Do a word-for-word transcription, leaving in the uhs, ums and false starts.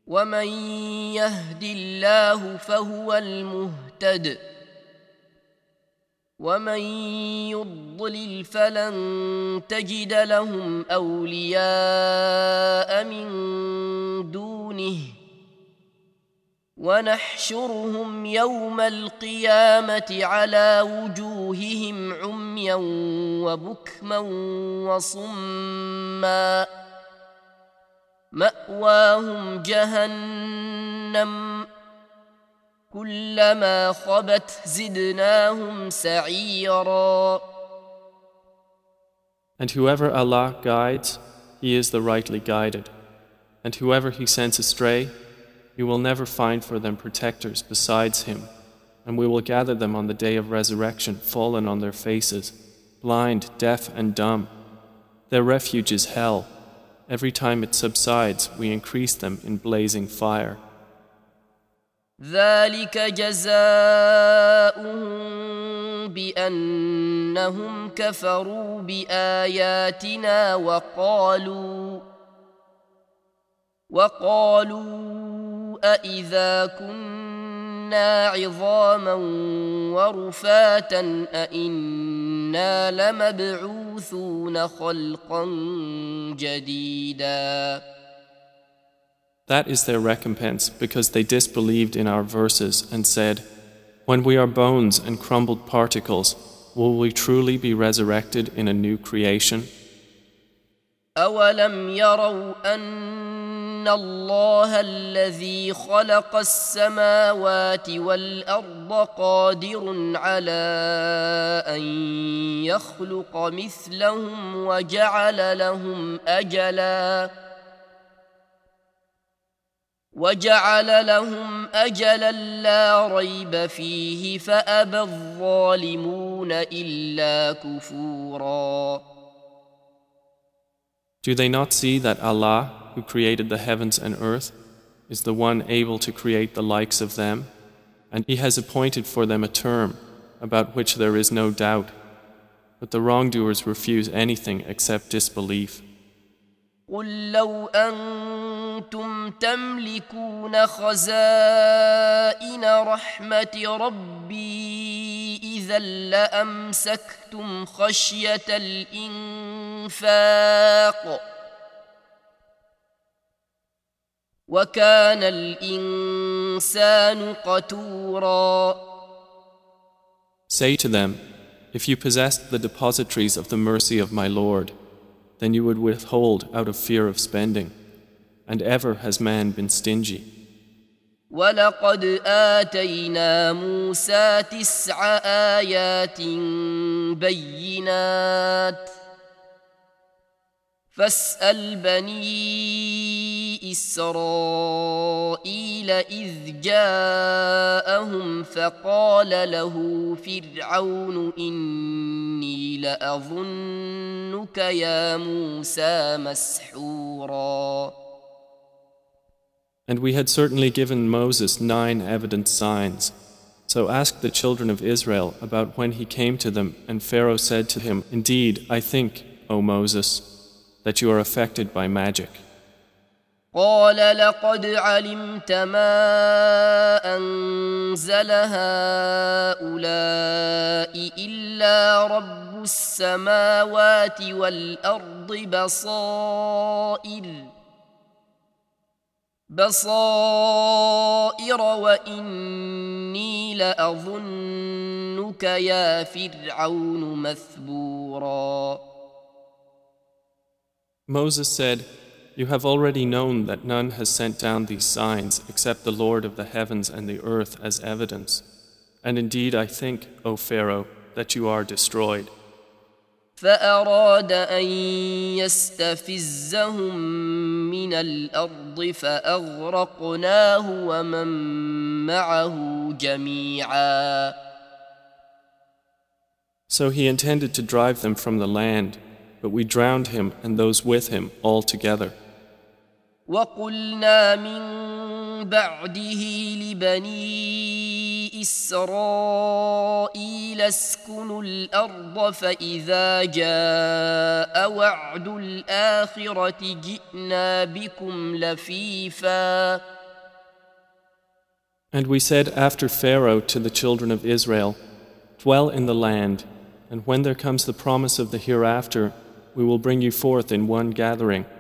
ومن يهد الله فهو المهتد ومن يضلل فلن تجد لهم أولياء من دونه ونحشرهم يوم القيامة على وجوههم عميا وبكما وصما مأواهم جهنم كلما خبت زدناهم سعيرا. And whoever Allah guides, he is the rightly guided. And whoever he sends astray, you will never find for them protectors besides him. And we will gather them on the day of resurrection fallen on their faces, blind, deaf and dumb. Their refuge is hell. Every time it subsides, we increase them in blazing fire. ذلك جزاؤهم بأنهم كفروا بآياتنا وقالوا وقالوا أإذا كنا عظاما ورفاتا أإنا لمبعوثون خلقا جديدا. That is their recompense because they disbelieved in our verses and said, when we are bones and crumbled particles, will we truly be resurrected in a new creation? أولم يروا أن الله الذي خلق السماوات والأرض قادر على أن يخلق مثلهم وجعل لهم أجلاً وجعل لهم أجلا لا ريب فيه فأبى الظالمون إلا كفورا. Do they not see that Allah, who created the heavens and earth, is the one able to create the likes of them, and He has appointed for them a term about which there is no doubt, but the wrongdoers refuse anything except disbelief. قل لو أنتم تملكون خزائن رحمة ربي إذا لأمسكتم خشية الإنفاق وكان الإنسان قتورا. Say to them, if you possessed the depositories of the mercy of my Lord, then you would withhold out of fear of spending, and ever has man been stingy. وَلَقَدْ آتَيْنَا مُوسَى تِسْعَ آيَاتٍ بَيِّنَاتٍ فَاسْأَلْ بَنِي إِسْرَائِيلَ إِذْ جَاءَهُمْ فَقَالَ لَهُ فِرْعَوْنُ إِنِّي لَأَظُنُّكَ يَا مُوسَى مَسْحُورًا. And we had certainly given Moses nine evident signs. So ask the children of Israel about when he came to them, and Pharaoh said to him, indeed, I think, O Moses, that you are affected by magic. قال لقد علمت ما أنزل هؤلاء إلا رب السماوات والأرض بصائر بصائر وإني لأظنك يا فرعون مثبورا. Moses said, you have already known that none has sent down these signs except the Lord of the heavens and the earth as evidence. And indeed I think, O Pharaoh, that you are destroyed. فأراد أن يستفزهم من الأرض فأغرقناه ومن معه جميعا. So he intended to drive them from the land, but we drowned him and those with him all together. وقلنا من بعده لبني إسرائيل اسكنوا الأرض فإذا جاء وعد الآخرة جئنا بكم لفيفا. And we said after Pharaoh to the children of Israel, dwell in the land, and when there comes the promise of the hereafter, we will bring you forth in one gathering.